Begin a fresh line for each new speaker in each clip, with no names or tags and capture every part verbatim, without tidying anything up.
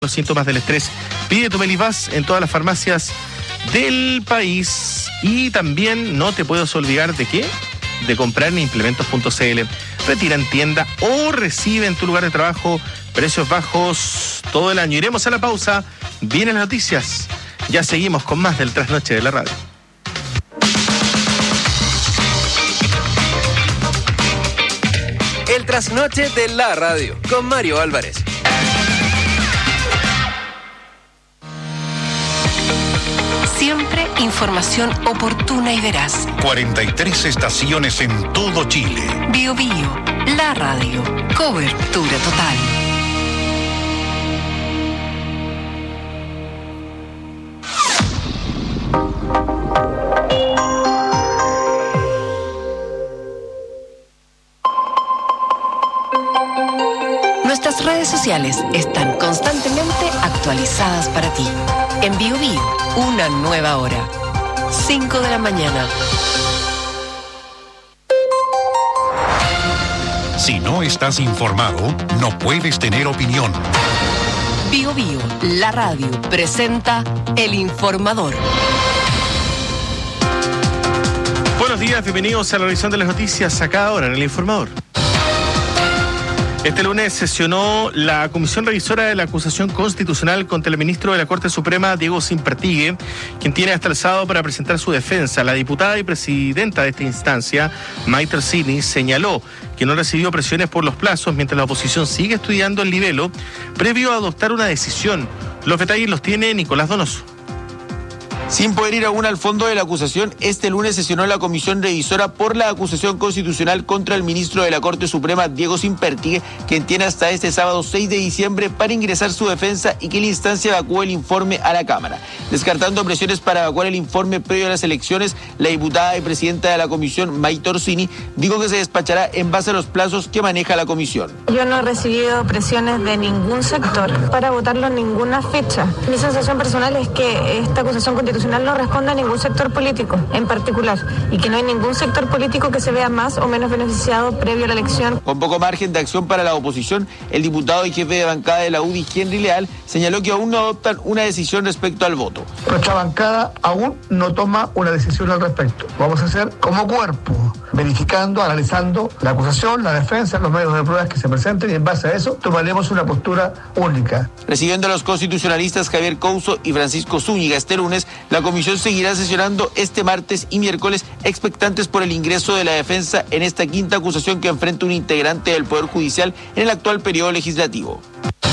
Los síntomas del estrés. Pide tu Melibas en todas las farmacias del país. Y también no te puedes olvidar de qué, de comprar en implementos punto c l. Retira en tienda o recibe en tu lugar de trabajo precios bajos todo el año. Iremos a la pausa. Vienen las noticias. Ya seguimos con más del Trasnoche de la Radio.
El Trasnoche de la Radio con Mario Álvarez.
Siempre información oportuna y veraz.
cuarenta y tres estaciones en todo Chile.
Bio Bio, la radio. Cobertura total. Nuestras redes sociales están constantemente actualizadas para ti. En Bio Bio, una nueva hora. cinco de la mañana.
Si no estás informado, no puedes tener opinión.
Bio Bio, la radio, presenta El Informador.
Buenos días, bienvenidos a la revisión de las noticias acá ahora en El Informador. Este lunes sesionó la Comisión Revisora de la Acusación Constitucional contra el ministro de la Corte Suprema, Diego Simpertigue, quien tiene hasta el sábado para presentar su defensa. La diputada y presidenta de esta instancia, Maite Orsini, señaló que no recibió presiones por los plazos mientras la oposición sigue estudiando el libelo previo a adoptar una decisión. Los detalles los tiene Nicolás Donoso.
Sin poder ir aún al fondo de la acusación, este lunes sesionó la Comisión Revisora por la acusación constitucional contra el ministro de la Corte Suprema, Diego Simpertigue, quien tiene hasta este sábado seis de diciembre para ingresar su defensa y que la instancia evacúe el informe a la Cámara. Descartando presiones para evacuar el informe previo a las elecciones, la diputada y presidenta de la Comisión, Maite Orsini, dijo que se despachará en base a los plazos que maneja la Comisión.
Yo no he recibido presiones de ningún sector para votarlo en ninguna fecha. Mi sensación personal es que esta acusación constitucional no responde a ningún sector político en particular y que no hay ningún sector político que se vea más o menos beneficiado previo a la elección.
Con poco margen de acción para la oposición, el diputado y jefe de bancada de la U D I, Henry Leal, señaló que aún no adoptan una decisión respecto al voto.
Nuestra bancada aún no toma una decisión al respecto. Vamos a hacer como cuerpo, verificando, analizando la acusación, la defensa, los medios de pruebas que se presenten y en base a eso tomaremos una postura única.
Recibiendo a los constitucionalistas Javier Couso y Francisco Zúñiga este lunes, la comisión seguirá sesionando este martes y miércoles expectantes por el ingreso de la defensa en esta quinta acusación que enfrenta un integrante del Poder Judicial en el actual periodo legislativo.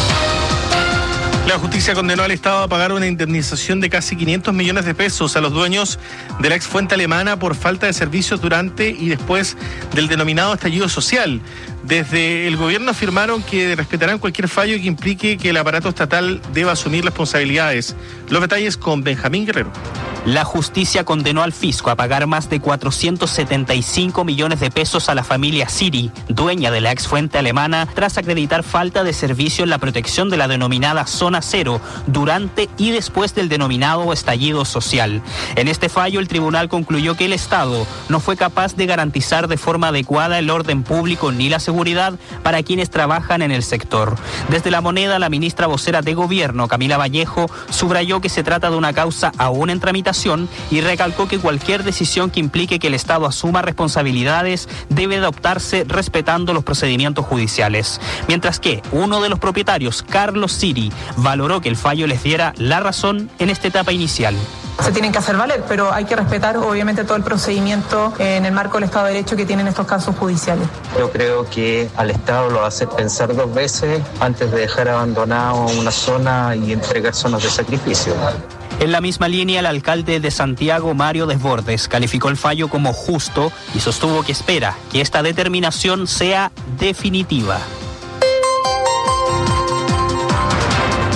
La justicia condenó al Estado a pagar una indemnización de casi quinientos millones de pesos a los dueños de la ex fuente alemana por falta de servicios durante y después del denominado estallido social. Desde el gobierno afirmaron que respetarán cualquier fallo que implique que el aparato estatal deba asumir responsabilidades. Los detalles con Benjamín Guerrero.
La justicia condenó al fisco a pagar más de cuatrocientos setenta y cinco millones de pesos a la familia Siri, dueña de la ex fuente alemana, tras acreditar falta de servicio en la protección de la denominada Zona Cero durante y después del denominado estallido social. En este fallo, el tribunal concluyó que el Estado no fue capaz de garantizar de forma adecuada el orden público ni la seguridad para quienes trabajan en el sector. Desde La Moneda, la ministra vocera de Gobierno, Camila Vallejo, subrayó que se trata de una causa aún en tramitación y recalcó que cualquier decisión que implique que el Estado asuma responsabilidades debe adoptarse respetando los procedimientos judiciales. Mientras que uno de los propietarios, Carlos Siri, valoró que el fallo les diera la razón en esta etapa inicial.
Se tienen que hacer valer, pero hay que respetar obviamente todo el procedimiento en el marco del Estado de Derecho que tienen estos casos judiciales.
Yo creo que al Estado lo hace pensar dos veces antes de dejar abandonado una zona y entregar zonas de sacrificio.
En la misma línea, el alcalde de Santiago, Mario Desbordes, calificó el fallo como justo y sostuvo que espera que esta determinación sea definitiva.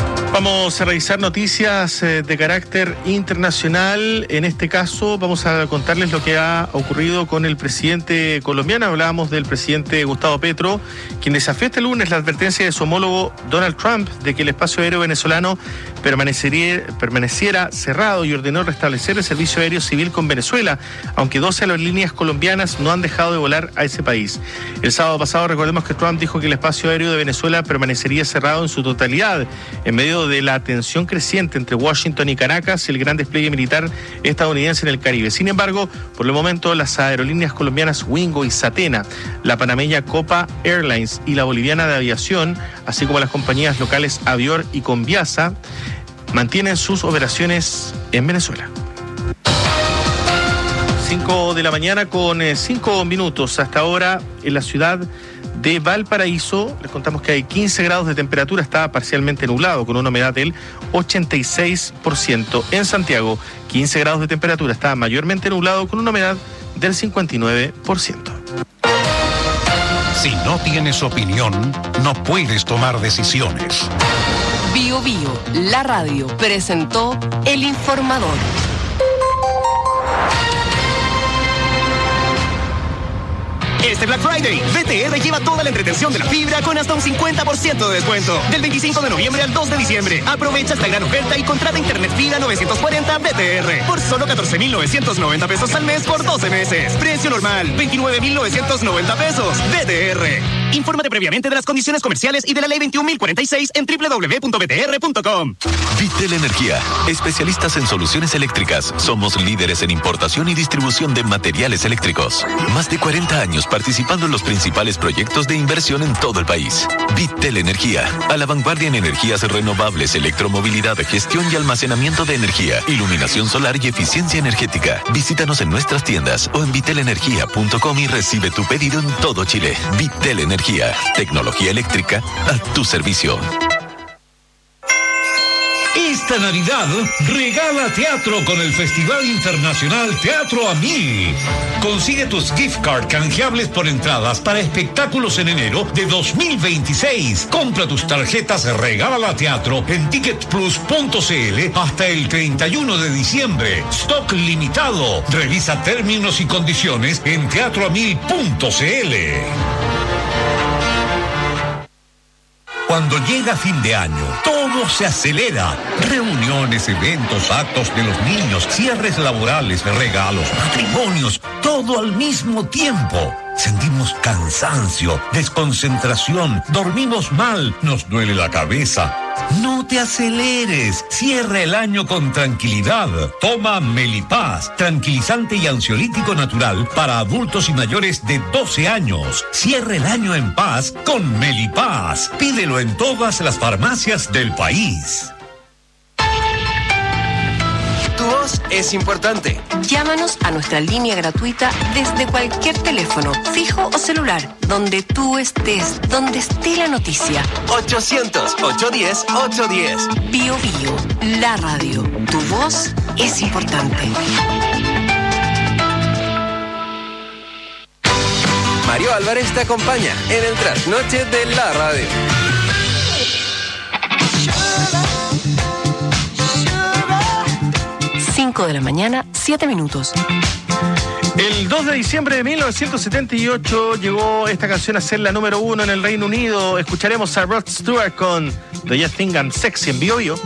Vamos a revisar noticias eh, de carácter internacional. En este caso vamos a contarles lo que ha ocurrido con el presidente colombiano. Hablábamos del presidente Gustavo Petro, quien desafió este lunes la advertencia de su homólogo Donald Trump de que el espacio aéreo venezolano permanecería, permaneciera cerrado y ordenó restablecer el servicio aéreo civil con Venezuela, aunque doce aerolíneas colombianas no han dejado de volar a ese país. El sábado pasado recordemos que Trump dijo que el espacio aéreo de Venezuela permanecería cerrado en su totalidad, en medio de la tensión creciente entre Washington y Caracas y el gran despliegue militar estadounidense en el Caribe. Sin embargo, por el momento, las aerolíneas colombianas Wingo y Satena, la panameña Copa Airlines y la boliviana de aviación, así como las compañías locales Avior y Conviasa, mantienen sus operaciones en Venezuela. cinco de la mañana con cinco minutos. Hasta ahora en la ciudad de Valparaíso les contamos que hay quince grados de temperatura, está parcialmente nublado con una humedad del ochenta y seis por ciento. En Santiago, quince grados de temperatura, está mayormente nublado con una humedad del cincuenta y nueve por ciento.
Si no tienes opinión, no puedes tomar decisiones.
Bio Bio, la radio, presentó El Informador.
Este Black Friday, B T R lleva toda la entretención de la fibra con hasta un cincuenta por ciento de descuento. Del veinticinco de noviembre al dos de diciembre. Aprovecha esta gran oferta y contrata internet fibra novecientos cuarenta B T R por solo catorce mil novecientos noventa pesos al mes por doce meses. Precio normal, veintinueve mil novecientos noventa pesos. B T R. Infórmate previamente de las condiciones comerciales y de la ley veintiún mil cuarenta y seis en doble u doble u doble u punto b t r punto com.
Vitel Energía, especialistas en soluciones eléctricas. Somos líderes en importación y distribución de materiales eléctricos. Más de cuarenta años participando en los principales proyectos de inversión en todo el país. Vitel Energía, a la vanguardia en energías renovables, electromovilidad, gestión y almacenamiento de energía, iluminación solar y eficiencia energética. Visítanos en nuestras tiendas o en vitel energía punto com y recibe tu pedido en todo Chile. Vitel Energía, tecnología eléctrica a tu servicio.
Esta Navidad, regala teatro con el Festival Internacional Teatro a Mil. Consigue tus gift card canjeables por entradas para espectáculos en enero de dos mil veintiséis. Compra tus tarjetas Regala Teatro en ticket plus punto c l hasta el treinta y uno de diciembre. Stock limitado. Revisa términos y condiciones en teatro a mil punto c l. Cuando llega fin de año, todo se acelera. Reuniones, eventos, actos de los niños, cierres laborales, regalos, matrimonios, todo al mismo tiempo. Sentimos cansancio, desconcentración, dormimos mal, nos duele la cabeza. No te aceleres, cierra el año con tranquilidad. Toma Melipaz, tranquilizante y ansiolítico natural para adultos y mayores de doce años. Cierra el año en paz con Melipaz. Pídelo en todas las farmacias del país.
Tu voz es importante.
Llámanos a nuestra línea gratuita desde cualquier teléfono, fijo o celular, donde tú estés, donde esté la noticia.
ochocientos, ochocientos diez, ochocientos diez.
Bio Bio, la radio. Tu voz es importante.
Mario Álvarez te acompaña en el trasnoche de la radio.
cinco de la mañana, siete minutos.
El dos de diciembre de mil novecientos setenta y ocho llegó esta canción a ser la número uno en el Reino Unido. Escucharemos a Rod Stewart con Do You Think I'm Sexy en Bio Bio.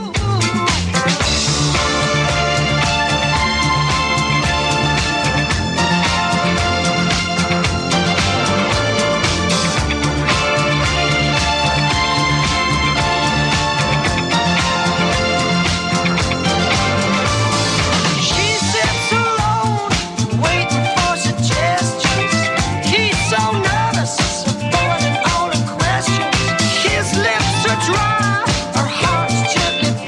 Dry, her heart's gently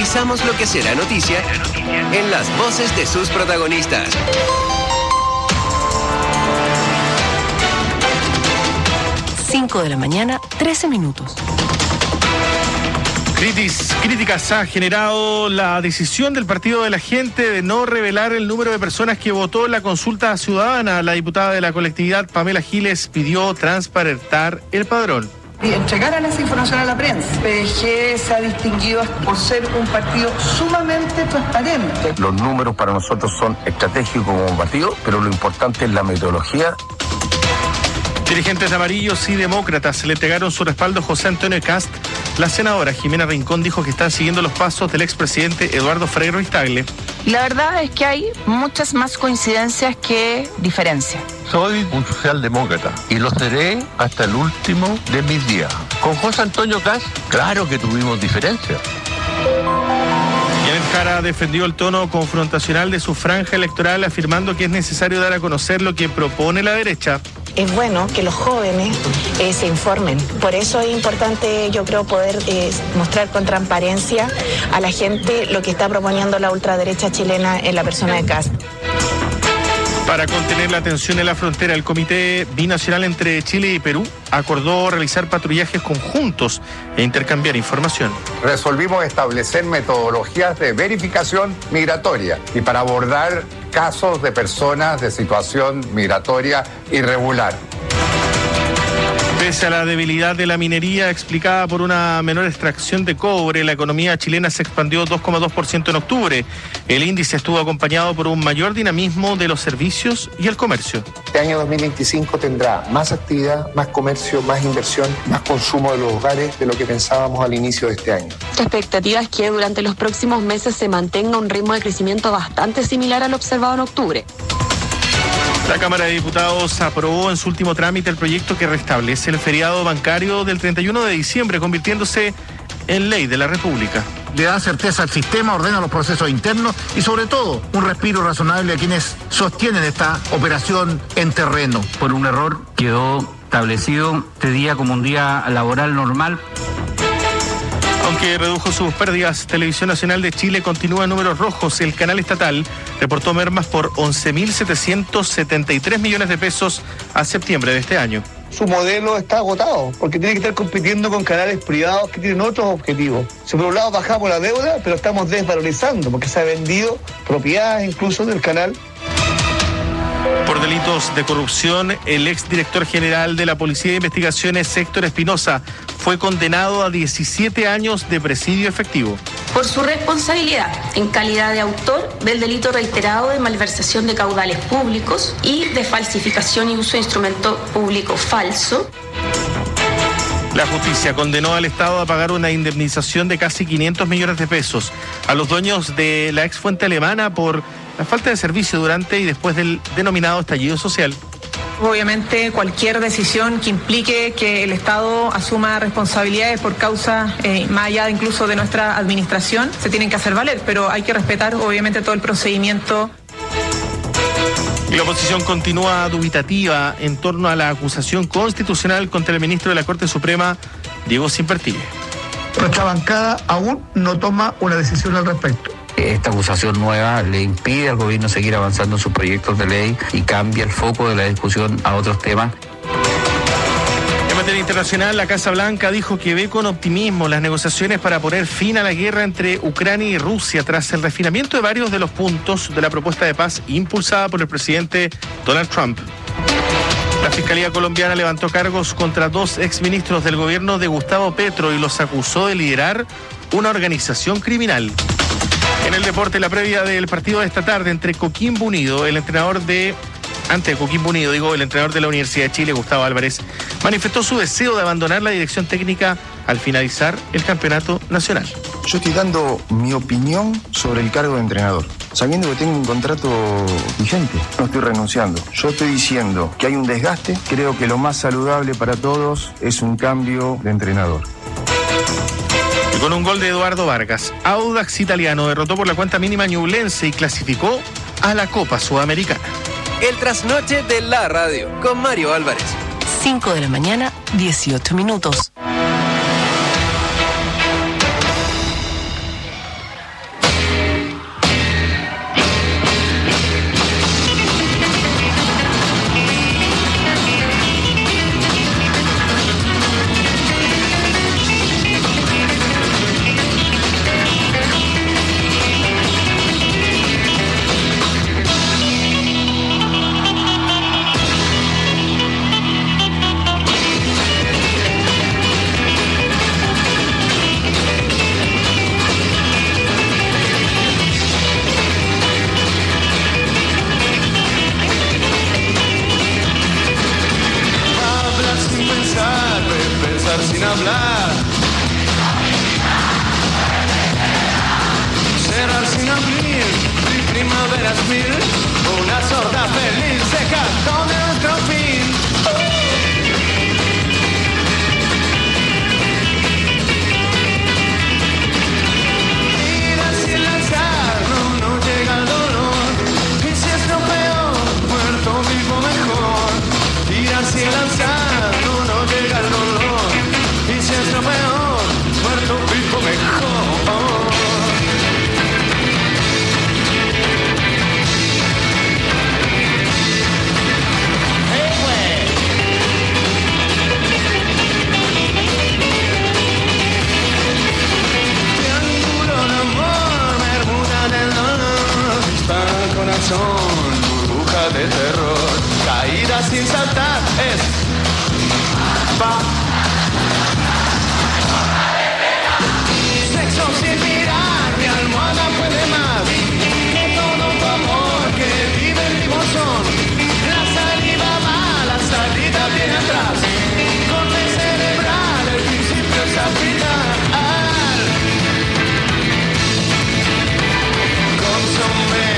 Analizamos lo que será noticia en las voces de sus protagonistas.
cinco de la mañana, trece minutos.
Critis, críticas ha generado la decisión del Partido de la Gente de no revelar el número de personas que votó en la consulta ciudadana. La diputada de la colectividad, Pamela Giles, pidió transparentar el padrón.
Y entregaran esa información a la prensa. P D G se ha distinguido por ser un partido sumamente transparente.
Los números para nosotros son estratégicos como partido, pero lo importante es la metodología.
Dirigentes de Amarillos y Demócratas le entregaron su respaldo a José Antonio Kast. La senadora Jimena Rincón dijo que están siguiendo los pasos del expresidente Eduardo Frei Ruiz-Tagle.
La verdad es que hay muchas más coincidencias que diferencias.
Soy un socialdemócrata y lo seré hasta el último de mis días. Con José Antonio Kast, claro que tuvimos diferencias.
Janet Jara defendió el tono confrontacional de su franja electoral, afirmando que es necesario dar a conocer lo que propone la derecha.
Es bueno que los jóvenes eh, se informen. Por eso es importante, yo creo, poder eh, mostrar con transparencia a la gente lo que está proponiendo la ultraderecha chilena en la persona de Kast.
Para contener la tensión en la frontera, el Comité Binacional entre Chile y Perú acordó realizar patrullajes conjuntos e intercambiar información.
Resolvimos establecer metodologías de verificación migratoria y para abordar casos de personas de situación migratoria irregular.
Pese a la debilidad de la minería explicada por una menor extracción de cobre, la economía chilena se expandió dos coma dos por ciento en octubre. El índice estuvo acompañado por un mayor dinamismo de los servicios y el comercio.
Este año dos mil veinticinco tendrá más actividad, más comercio, más inversión, más consumo de los hogares de lo que pensábamos al inicio de este año.
La expectativa es que durante los próximos meses se mantenga un ritmo de crecimiento bastante similar al observado en octubre.
La Cámara de Diputados aprobó en su último trámite el proyecto que restablece el feriado bancario del treinta y uno de diciembre, convirtiéndose en ley de la República.
Le da certeza al sistema, ordena los procesos internos y sobre todo un respiro razonable a quienes sostienen esta operación en terreno.
Por un error quedó establecido este día como un día laboral normal.
Aunque redujo sus pérdidas, Televisión Nacional de Chile continúa en números rojos. El canal estatal reportó mermas por once mil setecientos setenta y tres millones de pesos a septiembre de este año.
Su modelo está agotado, porque tiene que estar compitiendo con canales privados que tienen otros objetivos. Si por un lado bajamos la deuda, pero estamos desvalorizando, porque se ha vendido propiedades incluso del canal.
Por delitos de corrupción, el exdirector general de la Policía de Investigaciones, Héctor Espinosa, fue condenado a diecisiete años de presidio efectivo.
Por su responsabilidad en calidad de autor del delito reiterado de malversación de caudales públicos y de falsificación y uso de instrumento público falso.
La justicia condenó al Estado a pagar una indemnización de casi quinientos millones de pesos a los dueños de la ex fuente alemana por la falta de servicio durante y después del denominado estallido social.
Obviamente cualquier decisión que implique que el Estado asuma responsabilidades por causa, eh, más allá incluso de nuestra administración, se tienen que hacer valer, pero hay que respetar obviamente todo el procedimiento.
La oposición continúa dubitativa en torno a la acusación constitucional contra el ministro de la Corte Suprema, Diego Simpertigue.
Nuestra bancada aún no toma una decisión al respecto.
Esta acusación nueva le impide al gobierno seguir avanzando en sus proyectos de ley y cambia el foco de la discusión a otros temas.
En materia internacional, la Casa Blanca dijo que ve con optimismo las negociaciones para poner fin a la guerra entre Ucrania y Rusia tras el refinamiento de varios de los puntos de la propuesta de paz impulsada por el presidente Donald Trump. La Fiscalía colombiana levantó cargos contra dos exministros del gobierno de Gustavo Petro y los acusó de liderar una organización criminal. En el deporte, la previa del partido de esta tarde entre Coquimbo Unido, el entrenador de... Ante Coquimbo Unido, digo, el entrenador de la Universidad de Chile, Gustavo Álvarez, manifestó su deseo de abandonar la dirección técnica al finalizar el campeonato nacional.
Yo estoy dando mi opinión sobre el cargo de entrenador, sabiendo que tengo un contrato vigente. No estoy renunciando. Yo estoy diciendo que hay un desgaste. Creo que lo más saludable para todos es un cambio de entrenador.
Y con un gol de Eduardo Vargas, Audax Italiano derrotó por la cuenta mínima a Ñublense y clasificó a la Copa Sudamericana.
El trasnoche de la radio con Mario Álvarez.
cinco de la mañana, dieciocho minutos.
sin abril y primaveras mil, una sorda feliz se cantó de nuestro fin. Vida sin lanzar, no, no llega el dolor, y si es lo peor, muerto vivo mejor. Vida sin lanzar, no, no llega el dolor, y si es lo peor, muerto vivo mejor. Burbuja de terror, caída sin saltar es va. Sexo sin mirar, mi almohada puede más que todo tu amor que vive en mi bolsón. La saliva va, la salida viene atrás. Corte cerebral, el principio es al final. Consomé.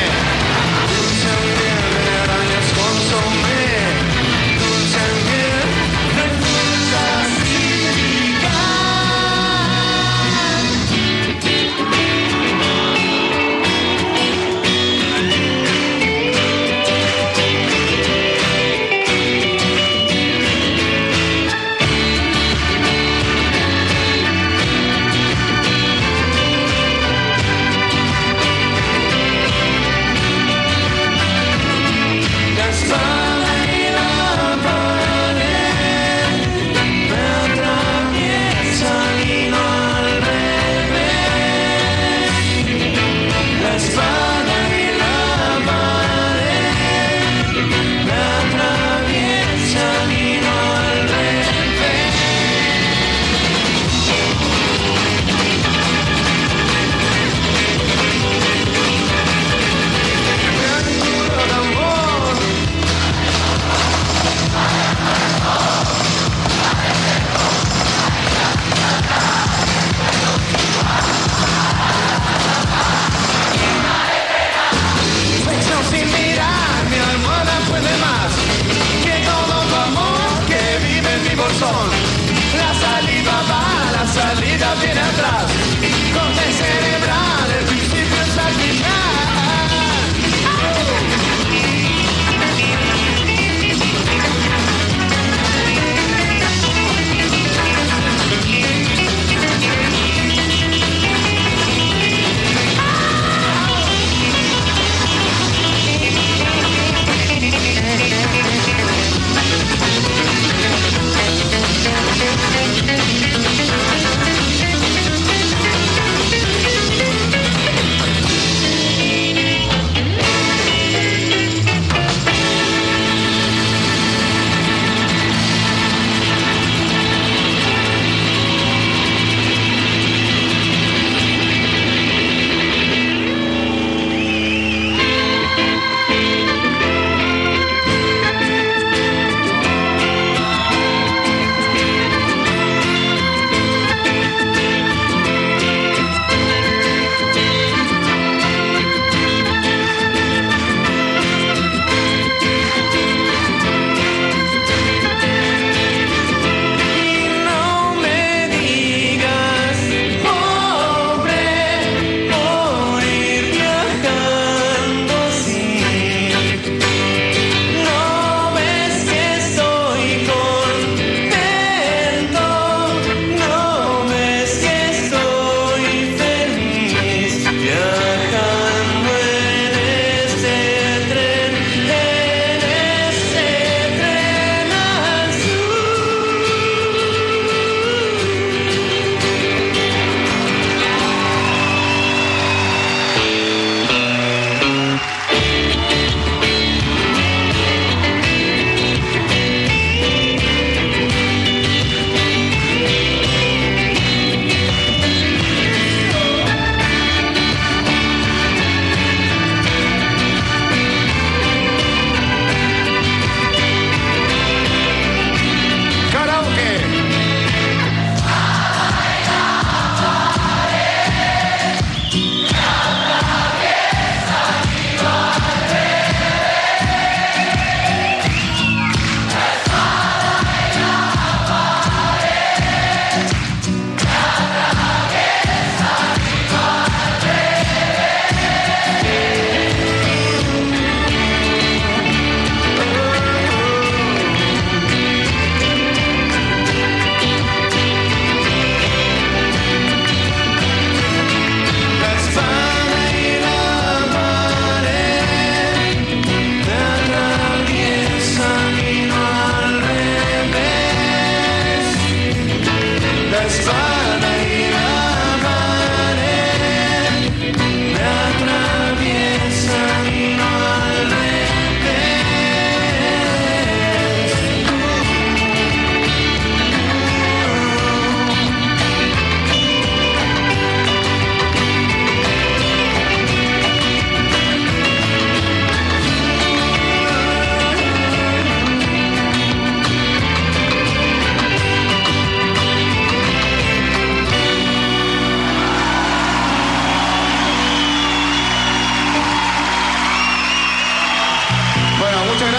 La saliva va, la salida viene atrás. Corte cerebral, el principio es al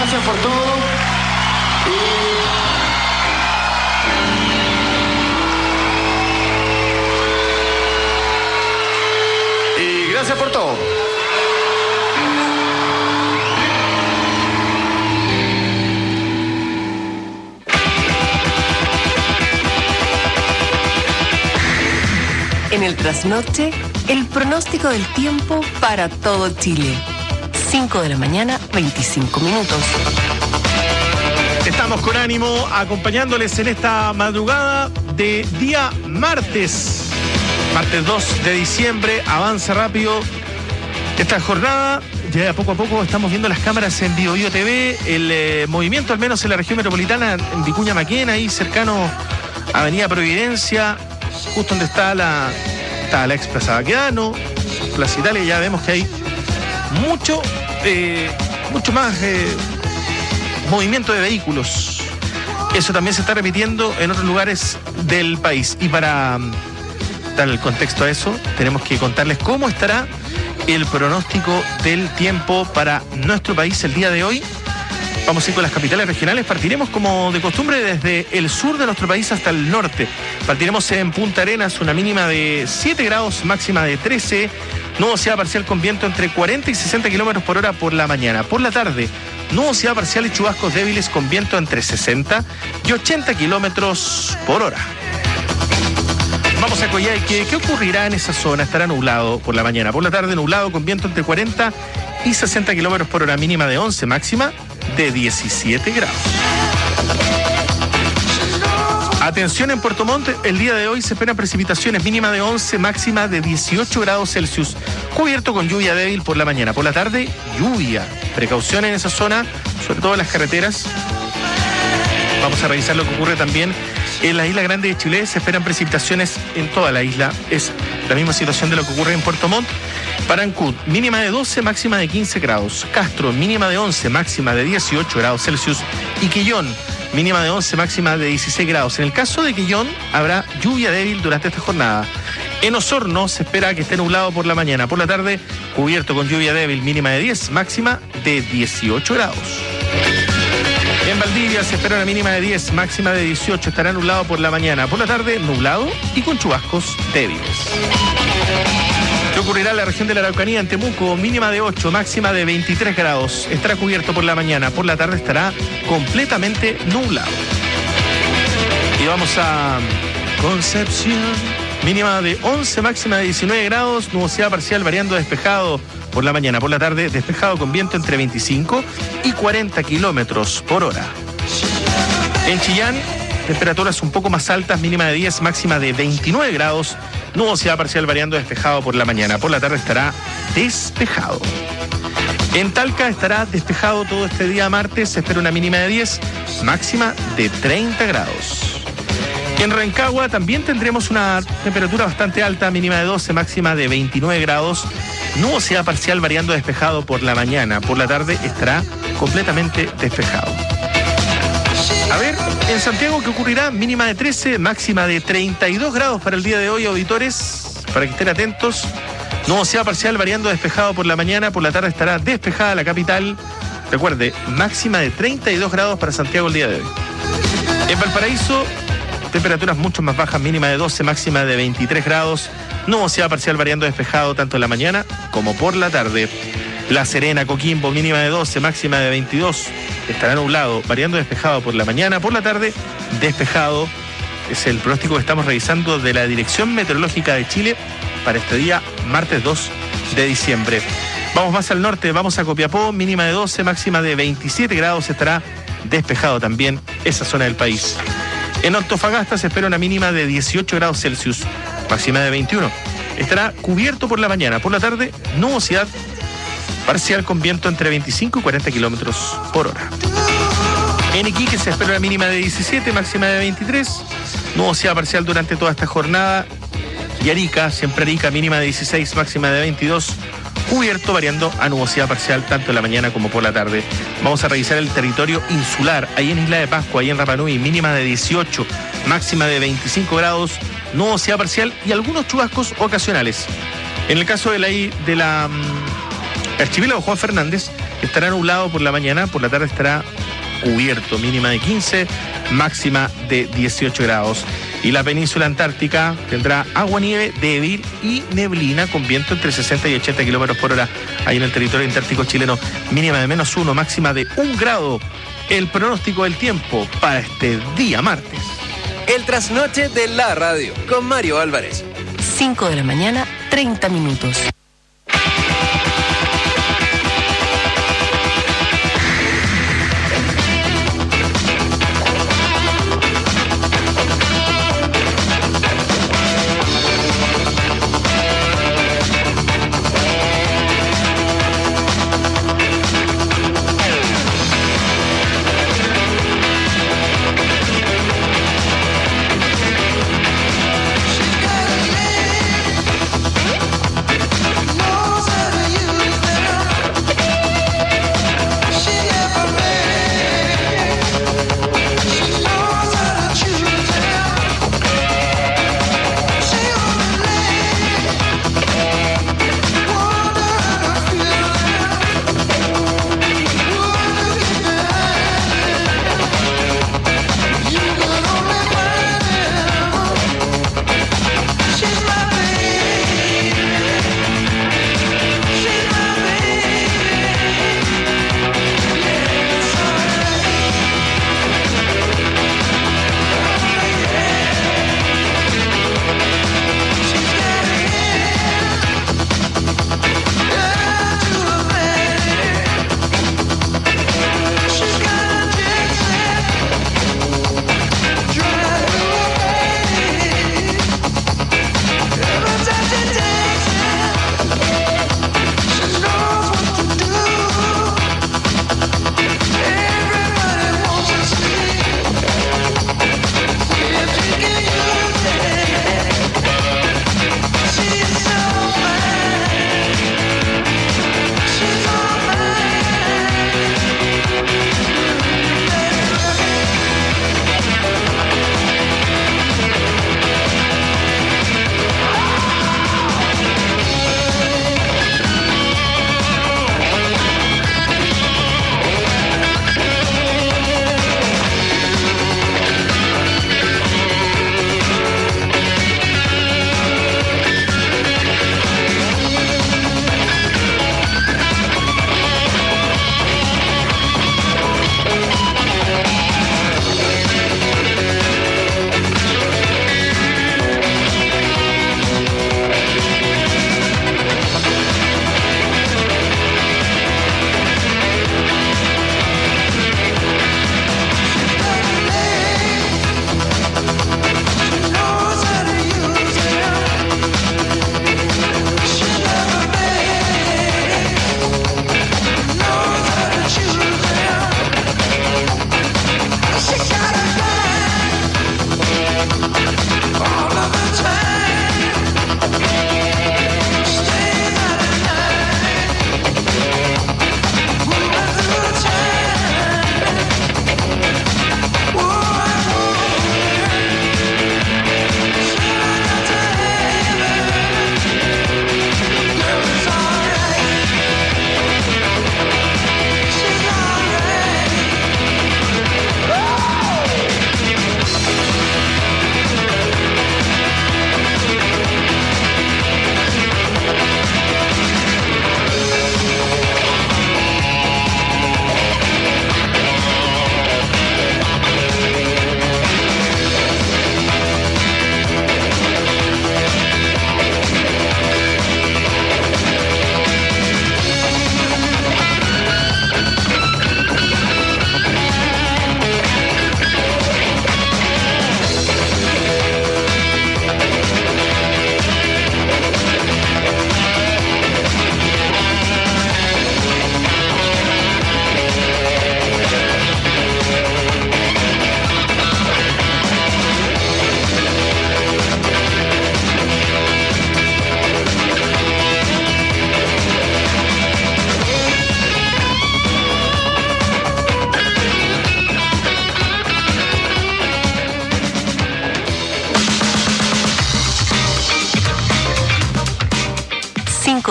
Gracias por todo. Y, y gracias por todo.
En el trasnoche, el pronóstico del tiempo para todo Chile. cinco de la mañana, veinticinco minutos.
Estamos con ánimo acompañándoles en esta madrugada de día martes. Martes dos de diciembre, avanza rápido esta jornada. Ya poco a poco estamos viendo las cámaras en Bio Bio T V, el eh, movimiento al menos en la región metropolitana, en Vicuña Maquena, ahí cercano a Avenida Providencia, justo donde está la, está la ex Plaza Baquedano, Plaza Italia. Ya vemos que hay mucho, eh, mucho más eh, movimiento de vehículos. Eso también se está repitiendo en otros lugares del país. Y para um, dar el contexto a eso, tenemos que contarles cómo estará el pronóstico del tiempo para nuestro país el día de hoy. Vamos a ir con las capitales regionales. Partiremos como de costumbre desde el sur de nuestro país hasta el norte. Partiremos en Punta Arenas, una mínima de siete grados, máxima de trece. Nubosidad parcial con viento entre cuarenta y sesenta kilómetros por hora por la mañana. Por la tarde, nubosidad parcial y chubascos débiles con viento entre sesenta y ochenta kilómetros por hora. Vamos a Coyhaique. ¿Qué ocurrirá en esa zona? Estará nublado por la mañana. Por la tarde, nublado con viento entre cuarenta y sesenta kilómetros por hora, mínima de once, máxima de diecisiete grados. Atención en Puerto Montt, el día de hoy se esperan precipitaciones, mínima de once, máxima de dieciocho grados Celsius, cubierto con lluvia débil por la mañana. Por la tarde, lluvia. Precaución en esa zona, sobre todo en las carreteras. Vamos a revisar lo que ocurre también en la isla Grande de Chiloé. Se esperan precipitaciones en toda la isla. Es la misma situación de lo que ocurre en Puerto Montt. Parancud, mínima de doce, máxima de quince grados. Castro, mínima de once, máxima de dieciocho grados Celsius. Y Quillón, mínima de once, máxima de dieciséis grados. En el caso de Quillón, habrá lluvia débil durante esta jornada. En Osorno se espera que esté nublado por la mañana. Por la tarde, cubierto con lluvia débil, mínima de diez, máxima de dieciocho grados. En Valdivia se espera una mínima de diez, máxima de dieciocho. Estará nublado por la mañana. Por la tarde, nublado y con chubascos débiles. ¿Qué ocurrirá en la región de la Araucanía? En Temuco, mínima de ocho, máxima de veintitrés grados. Estará cubierto por la mañana. Por la tarde estará completamente nublado. Y vamos a Concepción. Mínima de once, máxima de diecinueve grados. Nubosidad parcial variando despejado por la mañana. Por la tarde, despejado con viento entre veinticinco y cuarenta kilómetros por hora. En Chillán, temperaturas un poco más altas, mínima de diez, máxima de veintinueve grados. Nubosidad parcial variando despejado por la mañana. Por la tarde estará despejado. En Talca estará despejado todo este día martes. Se espera una mínima de diez, máxima de treinta grados. En Rancagua también tendremos una temperatura bastante alta, mínima de doce, máxima de veintinueve grados. Nubosidad parcial variando despejado por la mañana. Por la tarde estará completamente despejado. A ver, en Santiago, ¿qué ocurrirá? Mínima de trece, máxima de treinta y dos grados para el día de hoy, auditores, para que estén atentos. Nubosidad parcial variando despejado por la mañana. Por la tarde estará despejada la capital. Recuerde, máxima de treinta y dos grados para Santiago el día de hoy. En Valparaíso, temperaturas mucho más bajas, mínima de doce, máxima de veintitrés grados. Nubosidad parcial variando despejado tanto en la mañana como por la tarde. La Serena, Coquimbo, mínima de doce, máxima de veintidós. Estará nublado, variando despejado por la mañana. Por la tarde, despejado. Es el pronóstico que estamos revisando de la Dirección Meteorológica de Chile para este día, martes dos de diciembre. Vamos más al norte, vamos a Copiapó, mínima de doce, máxima de veintisiete grados. Estará despejado también esa zona del país. En Antofagasta se espera una mínima de dieciocho grados Celsius, máxima de veintiuno. Estará cubierto por la mañana. Por la tarde, nubosidad parcial con viento entre veinticinco y cuarenta kilómetros por hora. En Iquique se espera una mínima de diecisiete, máxima de veintitrés. Nubosidad parcial durante toda esta jornada. Y Arica, siempre Arica, mínima de dieciséis, máxima de veintidós. Cubierto variando a nubosidad parcial tanto en la mañana como por la tarde. Vamos a revisar el territorio insular. Ahí en Isla de Pascua, ahí en Rapa Nui, mínima de dieciocho, máxima de veinticinco grados. Nubosidad parcial y algunos chubascos ocasionales. En el caso de la, de la El archipiélago Juan Fernández estará nublado por la mañana, por la tarde estará cubierto, mínima de quince, máxima de dieciocho grados. Y la península antártica tendrá agua-nieve débil y neblina con viento entre sesenta y ochenta kilómetros por hora. Ahí en el territorio antártico chileno, mínima de menos uno, máxima de un grado. El pronóstico del tiempo para este día martes.
El trasnoche de la radio con Mario Álvarez.
cinco de la mañana, treinta minutos.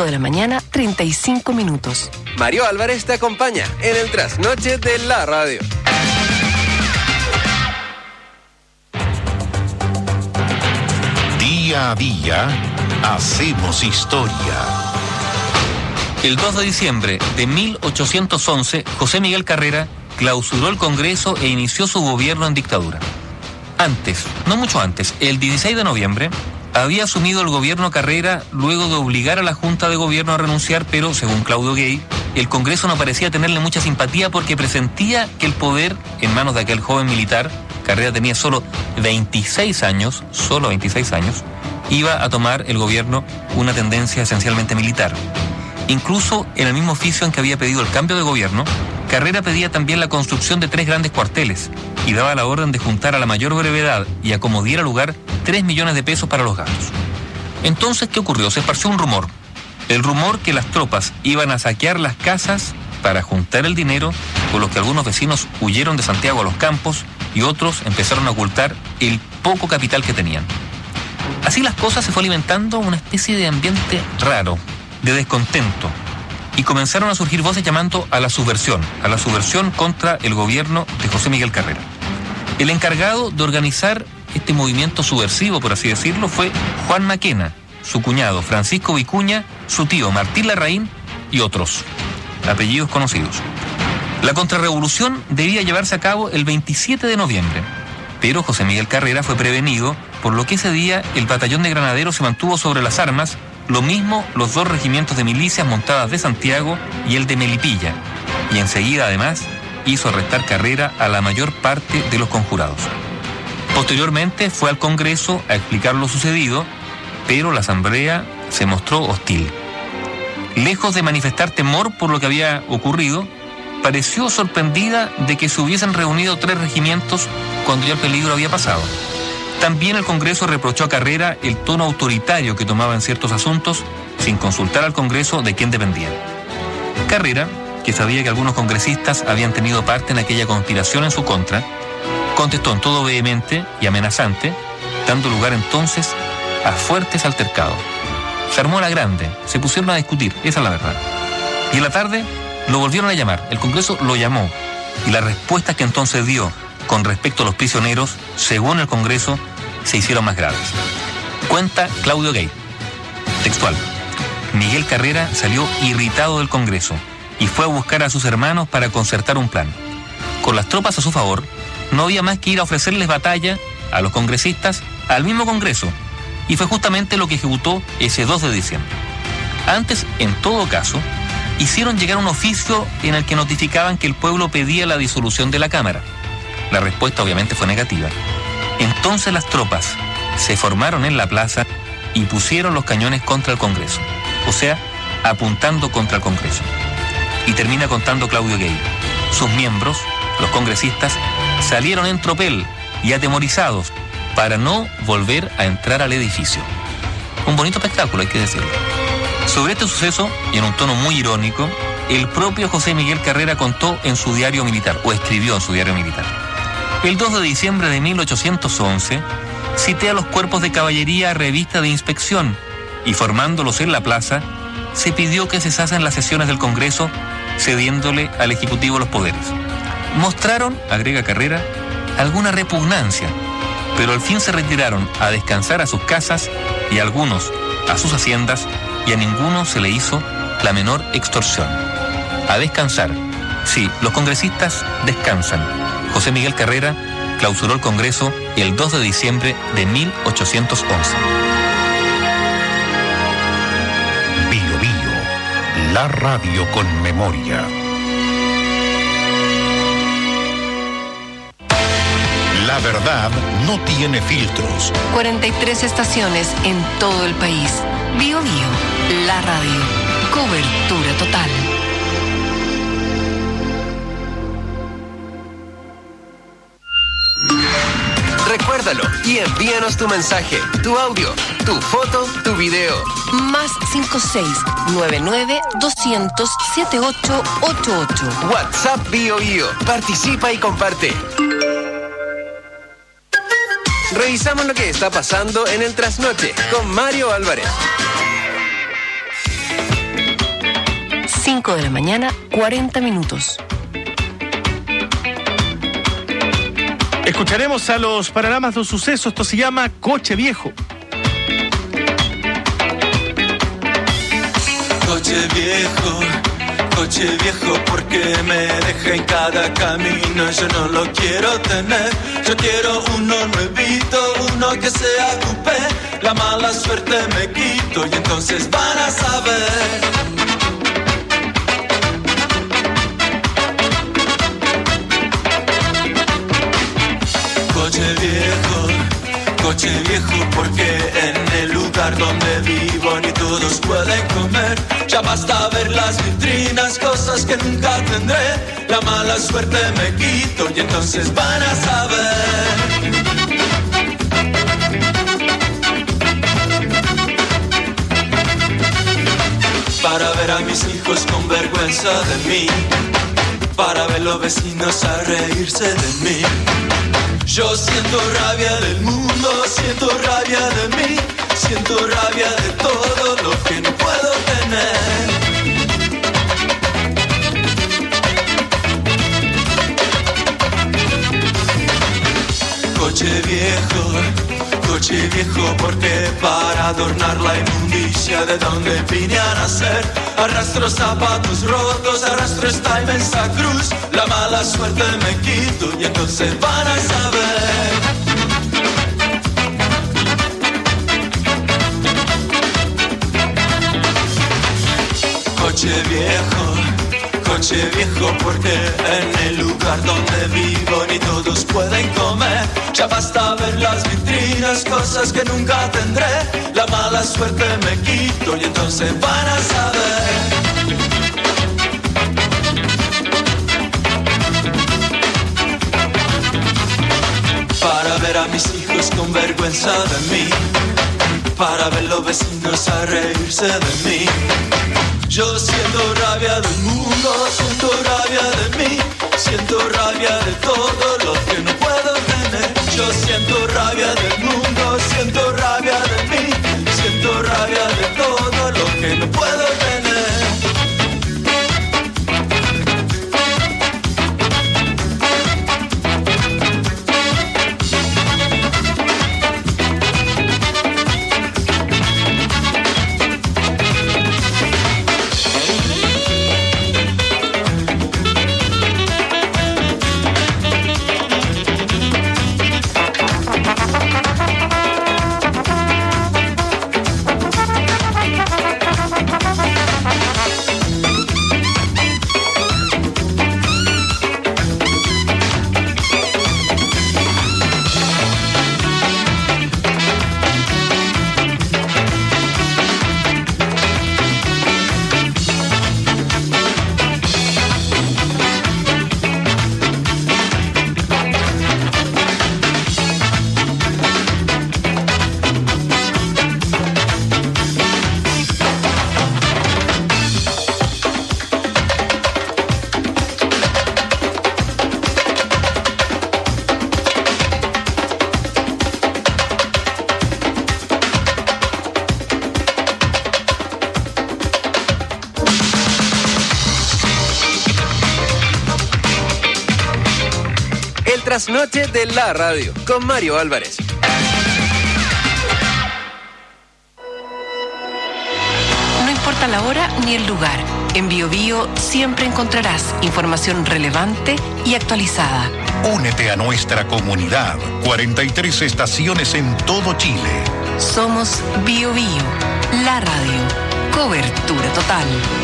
de la mañana, treinta y cinco minutos.
Mario Álvarez te acompaña en el trasnoche de la radio.
Día a día, hacemos historia.
El dos de diciembre de mil ochocientos once, José Miguel Carrera clausuró el Congreso e inició su gobierno en dictadura. Antes, no mucho antes, el dieciséis de noviembre, había asumido el gobierno Carrera luego de obligar a la Junta de Gobierno a renunciar, pero, según Claudio Gay, el Congreso no parecía tenerle mucha simpatía porque presentía que el poder, en manos de aquel joven militar, Carrera tenía solo veintiséis años, solo veintiséis años, iba a tomar el gobierno una tendencia esencialmente militar. Incluso en el mismo oficio en que había pedido el cambio de gobierno, Carrera pedía también la construcción de tres grandes cuarteles y daba la orden de juntar a la mayor brevedad y a como diera lugar tres millones de pesos para los gastos. Entonces, ¿qué ocurrió? Se esparció un rumor. El rumor que las tropas iban a saquear las casas para juntar el dinero, con lo que algunos vecinos huyeron de Santiago a los campos y otros empezaron a ocultar el poco capital que tenían. Así las cosas, se fue alimentando una especie de ambiente raro, de descontento, y comenzaron a surgir voces llamando a la subversión, a la subversión contra el gobierno de José Miguel Carrera. El encargado de organizar este movimiento subversivo, por así decirlo, fue Juan Maquena, su cuñado Francisco Vicuña, su tío Martín Larraín y otros, apellidos conocidos. La contrarrevolución debía llevarse a cabo el veintisiete de noviembre, pero José Miguel Carrera fue prevenido, por lo que ese día el batallón de granaderos se mantuvo sobre las armas, lo mismo los dos regimientos de milicias montadas de Santiago y el de Melipilla, y enseguida además hizo arrestar Carrera a la mayor parte de los conjurados. Posteriormente fue al Congreso a explicar lo sucedido, pero la asamblea se mostró hostil. Lejos de manifestar temor por lo que había ocurrido, pareció sorprendida de que se hubiesen reunido tres regimientos cuando ya el peligro había pasado. También el Congreso reprochó a Carrera el tono autoritario que tomaba en ciertos asuntos, sin consultar al Congreso de quién dependían. Carrera, que sabía que algunos congresistas habían tenido parte en aquella conspiración en su contra, contestó en todo vehemente y amenazante, dando lugar entonces a fuertes altercados. Se armó la grande, se pusieron a discutir, esa es la verdad. Y en la tarde lo volvieron a llamar, el Congreso lo llamó, y las respuestas que entonces dio con respecto a los prisioneros, según el Congreso, se hicieron más graves. Cuenta Claudio Gay, textual: Miguel Carrera salió irritado del Congreso y fue a buscar a sus hermanos para concertar un plan. Con las tropas a su favor, no había más que ir a ofrecerles batalla a los congresistas al mismo Congreso, y fue justamente lo que ejecutó ese dos de diciembre. Antes, en todo caso, hicieron llegar un oficio en el que notificaban que el pueblo pedía la disolución de la Cámara. La respuesta obviamente fue negativa. Entonces las tropas se formaron en la plaza y pusieron los cañones contra el Congreso, o sea, apuntando contra el Congreso. Y termina contando Claudio Gay: sus miembros, los congresistas, salieron en tropel y atemorizados para no volver a entrar al edificio. Un bonito espectáculo, hay que decirlo. Sobre este suceso, y en un tono muy irónico, el propio José Miguel Carrera contó en su diario militar, o escribió en su diario militar: el dos de diciembre de mil ochocientos once, cité a los cuerpos de caballería a revista de inspección y, formándolos en la plaza, se pidió que cesasen las sesiones del Congreso, cediéndole al Ejecutivo los poderes. Mostraron, agrega Carrera, alguna repugnancia, pero al fin se retiraron a descansar a sus casas y algunos a sus haciendas, y a ninguno se le hizo la menor extorsión. A descansar. Sí, los congresistas descansan. José Miguel Carrera clausuró el Congreso el dos de diciembre de mil ochocientos once.
Bio Bio, la radio con memoria. La verdad no tiene filtros.
cuarenta y tres estaciones en todo el país. Bio Bio, la radio. Cobertura total.
Recuérdalo y envíanos tu mensaje, tu audio, tu foto, tu video.
Más cinco seis nueve nueve doscientos setenta y ocho ochenta y ocho.
WhatsApp Bio Bio. Participa y comparte. Revisamos lo que está pasando en el trasnoche con Mario Álvarez.
cinco de la mañana, cuarenta minutos.
Escucharemos a los Paralamas de un Suceso. Esto se llama Coche Viejo.
Coche viejo, coche viejo, porque me deja en cada camino. Yo no lo quiero tener, yo quiero uno nuevito, uno que sea coupé. La mala suerte me quito y entonces van a saber. Coche viejo, coche viejo, porque en el lugar donde vivo ni todos pueden comer. Ya basta ver las vitrinas, cosas que nunca tendré. La mala suerte me quito y entonces van a saber. Para ver a mis hijos con vergüenza de mí, para ver los vecinos a reírse de mí. Yo siento rabia del mundo, siento rabia de mí, siento rabia de todo lo que no puedo tener. Coche viejo, coche viejo, porque para adornar la inmundicia de donde vine a nacer, arrastro zapatos rotos, arrastro esta inmensa cruz. La mala suerte me quito y entonces van a saber. Coche viejo, coche viejo, porque en el lugar donde vivo ni todos pueden comer. Ya basta ver las vitrinas, cosas que nunca tendré. La mala suerte me quito y entonces van a saber. Para ver a mis hijos con vergüenza de mí, para ver los vecinos a reírse de mí. Yo siento rabia del mundo, siento rabia de mí, siento rabia de todo lo que no puedo tener. Yo siento rabia del mundo, siento rabia de mí, siento rabia de todo lo que no puedo tener.
Trasnoche de la radio con Mario Álvarez.
No importa la hora ni el lugar, en BioBio siempre encontrarás información relevante y actualizada.
Únete a nuestra comunidad. cuarenta y tres estaciones en todo Chile.
Somos BioBio, la radio. Cobertura total.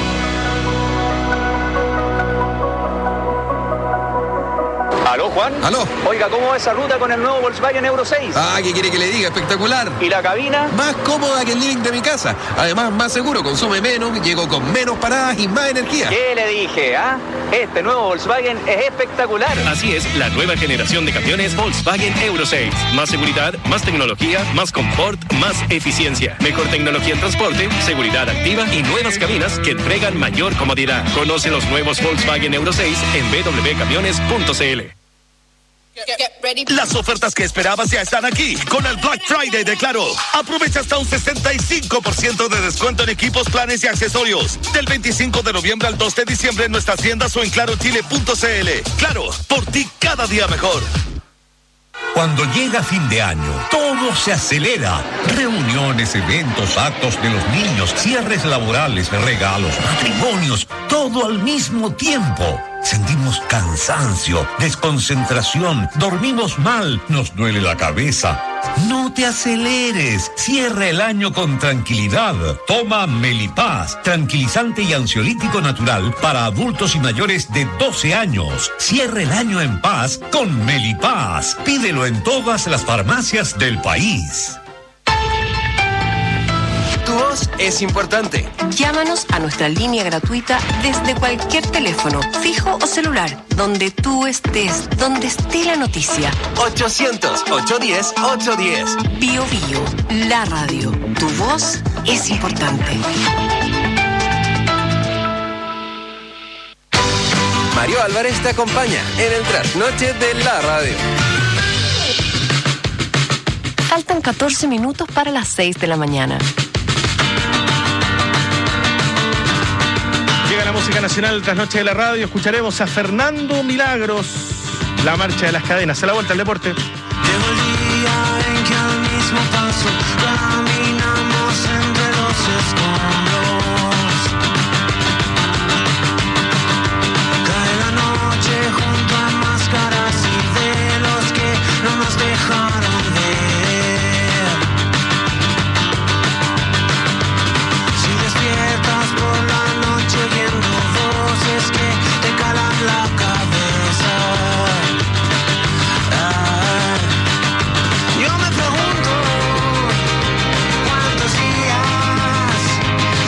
¿Aló, Juan?
¿Aló?
Oiga, ¿cómo va esa ruta con el nuevo Volkswagen Euro seis?
Ah, ¿qué quiere que le diga? Espectacular.
¿Y la cabina?
Más cómoda que el living de mi casa. Además, más seguro, consume menos, llego con menos paradas y más energía.
¿Qué le dije, ah? Este nuevo Volkswagen es espectacular.
Así es, la nueva generación de camiones Volkswagen Euro seis. Más seguridad, más tecnología, más confort, más eficiencia. Mejor tecnología en transporte, seguridad activa y nuevas cabinas que entregan mayor comodidad. Conoce los nuevos Volkswagen Euro seis en w w w punto camiones punto c l.
Las ofertas que esperabas ya están aquí con el Black Friday de Claro. Aprovecha hasta un sesenta y cinco por ciento de descuento en equipos, planes y accesorios. Del veinticinco de noviembre al dos de diciembre en nuestras tiendas o en claro chile punto c l. Claro, por ti cada día mejor.
Cuando llega fin de año, todo se acelera. Reuniones, eventos, actos de los niños, cierres laborales, regalos, matrimonios, todo al mismo tiempo. Sentimos cansancio, desconcentración, dormimos mal, nos duele la cabeza. No te aceleres, cierra el año con tranquilidad. Toma Melipaz, tranquilizante y ansiolítico natural para adultos y mayores de doce años. Cierra el año en paz con Melipaz. Pídelo en todas las farmacias del país.
Tu voz es importante.
Llámanos a nuestra línea gratuita desde cualquier teléfono, fijo o celular, donde tú estés, donde esté la noticia.
ochocientos, ochocientos diez, ochocientos diez.
Bio Bio, la radio. Tu voz es importante.
Mario Álvarez te acompaña en el trasnoche de la radio.
Faltan catorce minutos para las seis de la mañana.
Llega la música nacional trasnoche de la radio. Escucharemos a Fernando Milagros, La Marcha de las Cadenas. A la vuelta al deporte.
Llegó el día en que al mismo paso caminamos entre los escombros. Cae la noche junto a máscaras y velos que no nos dejaron ver. Si despiertas por la noche oyendo voces que te calan la cabeza. Ay, yo me pregunto cuántos días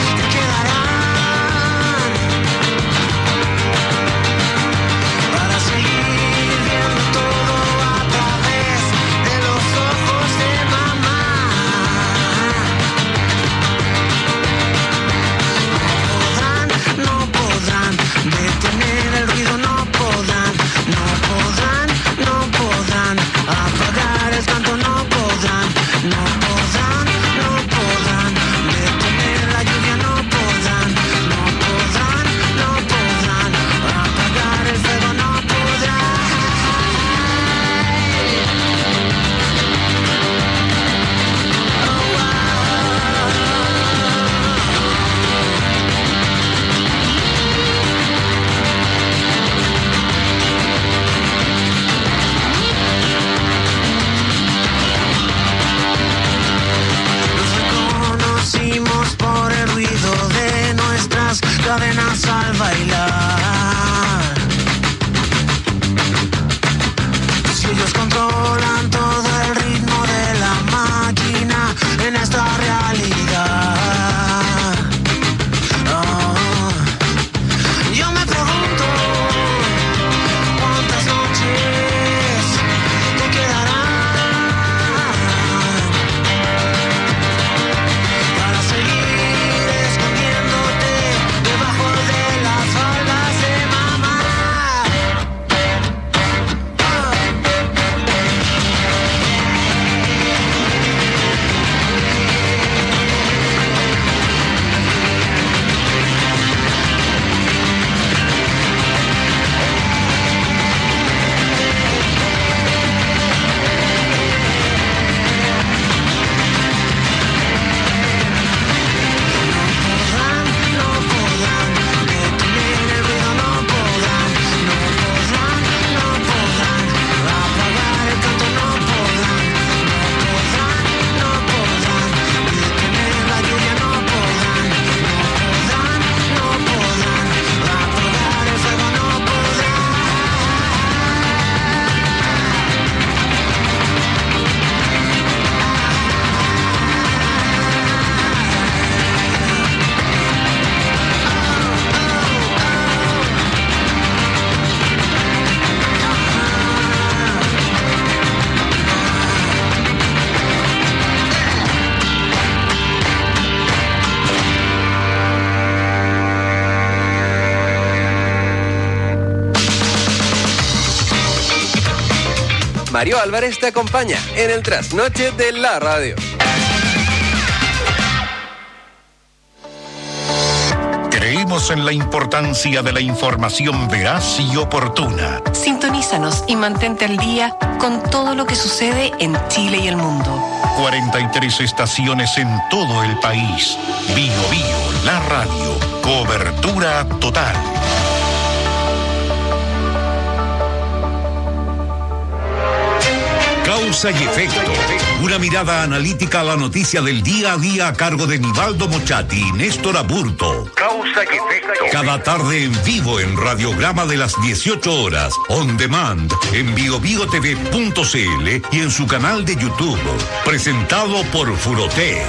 Mario Álvarez te acompaña en el trasnoche de la radio.
Creemos en la importancia de la información veraz y oportuna.
Sintonízanos y mantente al día con todo lo que sucede en Chile y el mundo.
cuarenta y tres estaciones en todo el país. Bio Bio, la radio. Cobertura total. Causa y efecto. Una mirada analítica a la noticia del día a día a cargo de Nivaldo Mochati y Néstor Aburto.
Causa y efecto.
Cada tarde en vivo en Radiograma de las dieciocho horas. On demand en bio bio t v punto c l y en su canal de YouTube. Presentado por Furotec.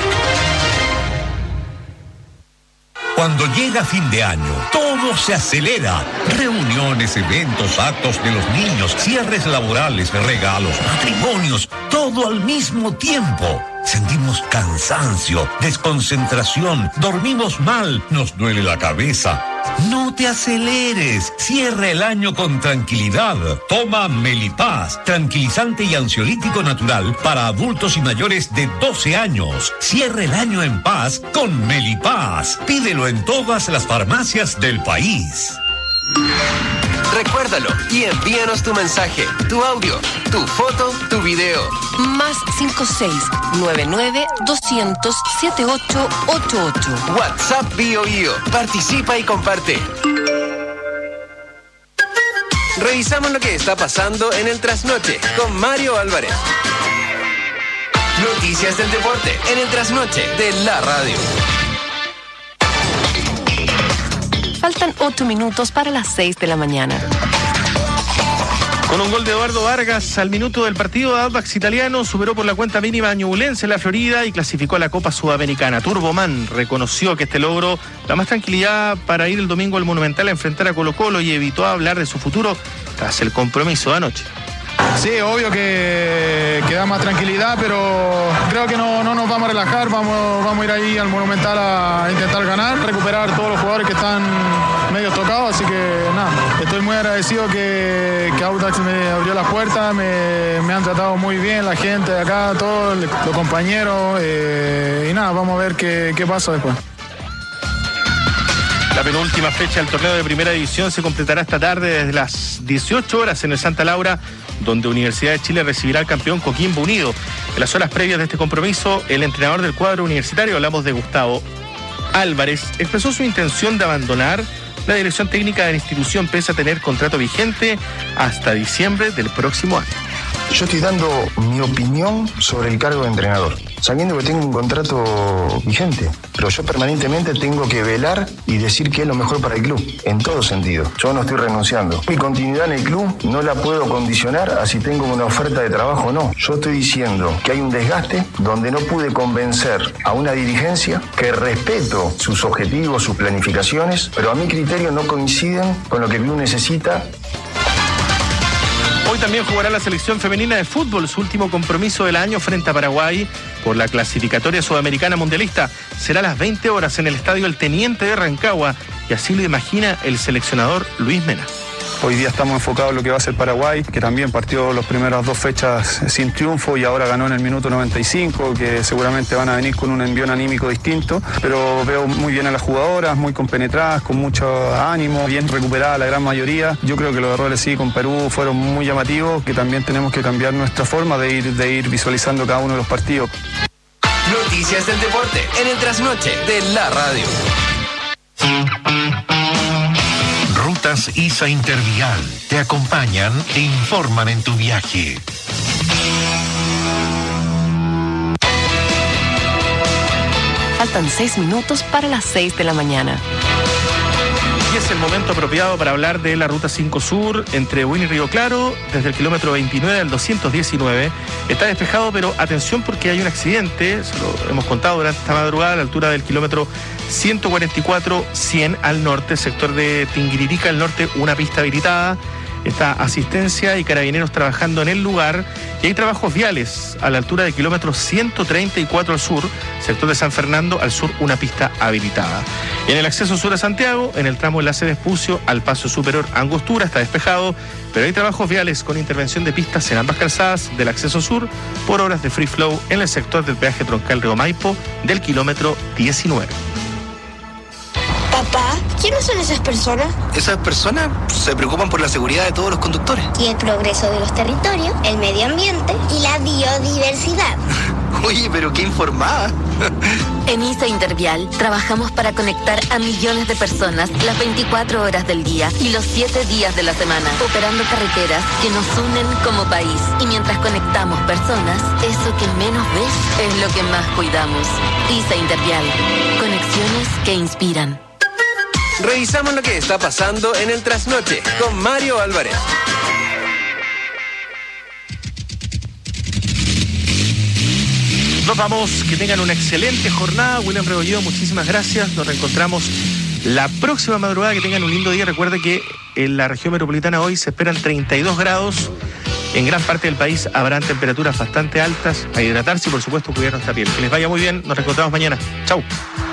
Cuando llega fin de año, todo se acelera. Reuniones, eventos, actos de los niños, cierres laborales, regalos, matrimonios, todo al mismo tiempo. Sentimos cansancio, desconcentración, dormimos mal, nos duele la cabeza. No te aceleres, cierra el año con tranquilidad. Toma Melipaz, tranquilizante y ansiolítico natural para adultos y mayores de doce años. Cierra el año en paz con Melipaz. Pídelo en todas las farmacias del país.
Recuérdalo y envíanos tu mensaje, tu audio, tu foto, tu video.
Más cinco seis nueve nueve dos cero cero siete ocho ocho ocho.
WhatsApp Bio Bio. Participa y comparte. Revisamos lo que está pasando en el trasnoche con Mario Álvarez. Noticias del deporte en el trasnoche de la radio.
Faltan ocho minutos para las seis de la mañana.
Con un gol de Eduardo Vargas al minuto del partido, Audax Italiano superó por la cuenta mínima a Ñublense en la Florida y clasificó a la Copa Sudamericana. Turboman reconoció que este logro da más tranquilidad para ir el domingo al Monumental a enfrentar a Colo Colo y evitó hablar de su futuro tras el compromiso de anoche.
Sí, obvio que, que da más tranquilidad, pero creo que no, no nos vamos a relajar, vamos, vamos a ir ahí al Monumental a intentar ganar, recuperar a todos los jugadores que están medio tocados, así que nada, estoy muy agradecido que, que Audax me abrió las puertas, me, me han tratado muy bien la gente de acá, todos los compañeros, eh, y nada, vamos a ver qué, qué pasa después.
La penúltima fecha del torneo de Primera División se completará esta tarde desde las dieciocho horas en el Santa Laura, donde Universidad de Chile recibirá al campeón Coquimbo Unido. En las horas previas de este compromiso, el entrenador del cuadro universitario, hablamos de Gustavo Álvarez, expresó su intención de abandonar la dirección técnica de la institución pese a tener contrato vigente hasta diciembre del próximo año.
Yo estoy dando mi opinión sobre el cargo de entrenador, sabiendo que tengo un contrato vigente, pero yo permanentemente tengo que velar y decir que es lo mejor para el club, en todo sentido. Yo no estoy renunciando. Mi continuidad en el club no la puedo condicionar a si tengo una oferta de trabajo o no. Yo estoy diciendo que hay un desgaste donde no pude convencer a una dirigencia, que respeto sus objetivos, sus planificaciones, pero a mi criterio no coinciden con lo que el club necesita.
Hoy también jugará la selección femenina de fútbol su último compromiso del año frente a Paraguay por la clasificatoria sudamericana mundialista. Será a las veinte horas en el estadio El Teniente de Rancagua y así lo imagina el seleccionador Luis Mena.
Hoy día estamos enfocados en lo que va a ser Paraguay, que también partió las primeras dos fechas sin triunfo y ahora ganó en el minuto noventa y cinco, que seguramente van a venir con un envión anímico distinto, pero veo muy bien a las jugadoras, muy compenetradas, con mucho ánimo, bien recuperada la gran mayoría. Yo creo que los errores sí con Perú fueron muy llamativos, que también tenemos que cambiar nuestra forma de ir, de ir visualizando cada uno de los partidos.
Noticias del deporte en el trasnoche de la radio.
Rutas I S A Intervial te acompañan e informan en tu viaje.
Faltan seis minutos para las seis de la mañana.
Y es el momento apropiado para hablar de la Ruta cinco Sur entre Buin y Río Claro, desde el kilómetro veintinueve al doscientos diecinueve. Está despejado, pero atención porque hay un accidente, se lo hemos contado durante esta madrugada, a la altura del kilómetro ciento cuarenta y cuatro cien al norte, sector de Tinguiririca al norte, una pista habilitada. Está asistencia y carabineros trabajando en el lugar y hay trabajos viales a la altura del kilómetro ciento treinta y cuatro al sur, sector de San Fernando, al sur una pista habilitada. En el acceso sur a Santiago, en el tramo enlace de Espucio al paso superior Angostura está despejado, pero hay trabajos viales con intervención de pistas en ambas calzadas del acceso sur por horas de free flow en el sector del peaje troncal Río Maipo del kilómetro diecinueve.
Papá, ¿quiénes son esas personas?
Esas personas se preocupan por la seguridad de todos los conductores.
Y el progreso de los territorios, el medio ambiente y la biodiversidad.
Oye, pero qué informada.
En ISA Intervial trabajamos para conectar a millones de personas las veinticuatro horas del día y los siete días de la semana, operando carreteras que nos unen como país. Y mientras conectamos personas, eso que menos ves es lo que más cuidamos. ISA Intervial, conexiones que inspiran.
Revisamos lo que está pasando en el trasnoche con Mario Álvarez.
Nos vamos, que tengan una excelente jornada. William Rebolledo, muchísimas gracias. Nos reencontramos la próxima madrugada. Que tengan un lindo día. Recuerde que en la región metropolitana hoy se esperan treinta y dos grados. En gran parte del país habrán temperaturas bastante altas. A hidratarse y por supuesto cuidar nuestra piel. Que les vaya muy bien. Nos reencontramos mañana. Chau.